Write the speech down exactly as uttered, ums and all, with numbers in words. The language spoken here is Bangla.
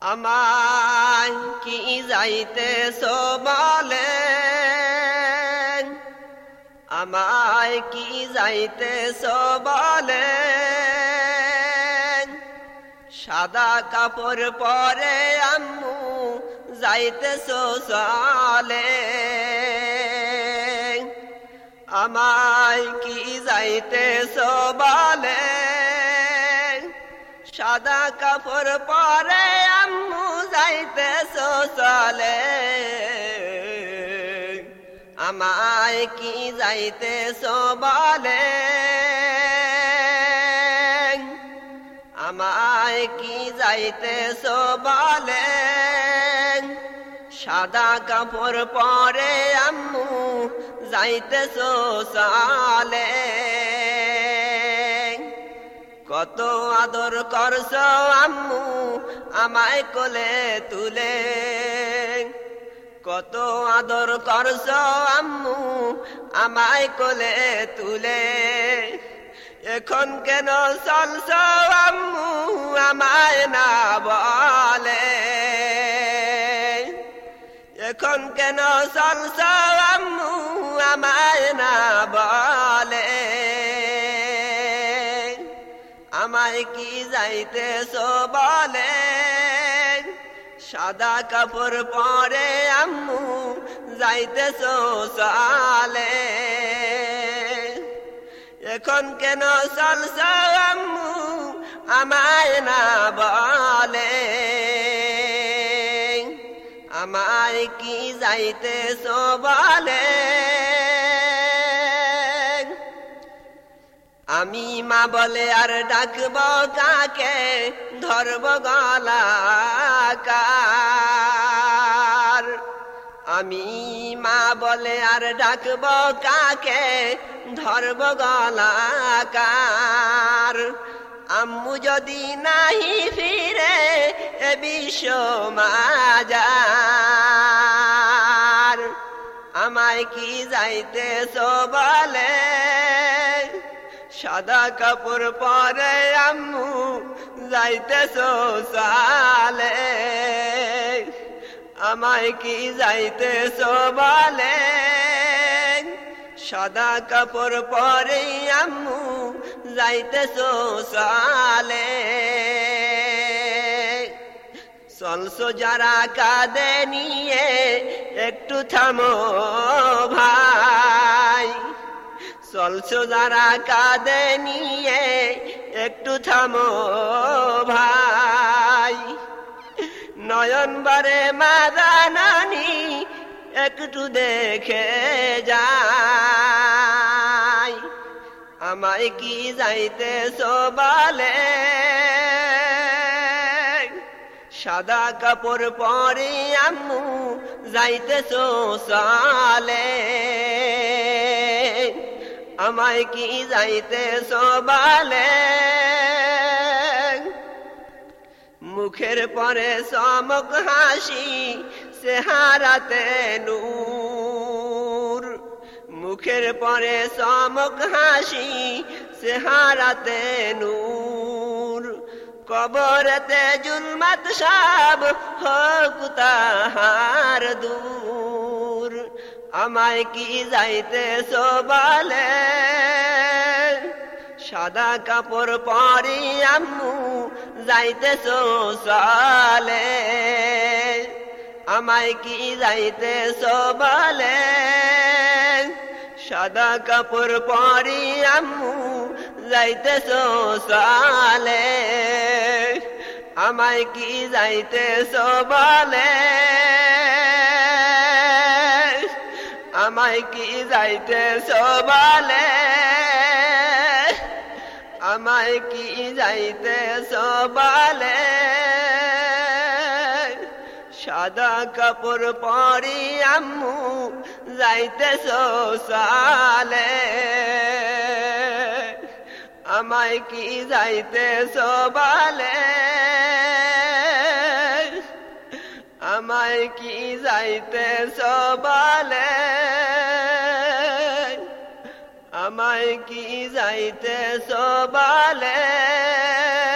আমায় কি যাইতেছো বলেন, আমায় কি যাইতেছো বলেন। সাদা কাপড় পরে আম্মু যাইতেছো চলে, আমায় কি যাইতেছো বলেন। সাদা কাপড় পরে আম্মু যাইতেছো চলে, আমায় কি যাইতেছো বলেন, আমায় কি যাইতেছো বলেন। সাদা কাপড় পরে আম্মু যাইতেছো চলে, কত আদর করছো আম্মু আমায় কোলে তুলে, কত আদর করছো আম্মু আমায় কোলে তুলে। এখন কেন চলছো আম্মু আমায় না বলে, এখন কেন চলছো আম্মু আমায় না বলে। আমায় কি যাইতেছো বলেন, সাদা কাপড় পরে আম্মু যাইতেছো চলে। এখন কেন চলছো আম্মু আমায় না বলে, আমায় কি যাইতেছো বলেন। আমি মা বলে আর ডাকব কাকে, ধরব গলা কার। আমি মা বলে আর ডাকব কাকে, ধরব গলা কার। আম্মু যদি নাহি ফিরে এ বিশ্ব মাজার, আমায় কি যাইতেছো বলে। সাদা কাপড় পরে আম্মু যাইতেছো চলে, আমায় কি যাইতেছো বলে। সাদা কাপড় পরে আম্মু যাইতেছো চলে। চলছো যারা কাঁধে নিয়ে একটু থামো ভাই, চলছো যারা কাঁধে নিয়ে একটু থামো ভাই। নয়ন বারে মাদানানি একটু দেখে যাই, আমায় কি যাইতেছো বলে। সাদা কাপড় পরে আম্মু যাইতেছো চলে, আমায় কি যাইতেছো বলে। মুখের পরে চমক হাসি চেহারাতে নূর, মুখের পরে চমক হাসি চেহারাতে নূর। কবরেতে জুলমাত সব হোক তাহার দূর, আমায় কি যাইতেছো বলে। সাদা কাপড় পরে আম্মু যাইতেছো চলে, আমায় কি যাইতেছো বলে। সাদা কাপড় পরে আম্মু যাইতেছো চলে, আমায় কি যাইতেছো বলে। আমায় কি যাইতেছো বলে, আমায় কি যাইতেছো বলে। সাদা কাপড় পরে আম্মু যাইতেছো চলে, আমায় কি যাইতেছো বলে। আমায় কি যাইতেছো বলে, আমায় কি যাইতেছো বলে।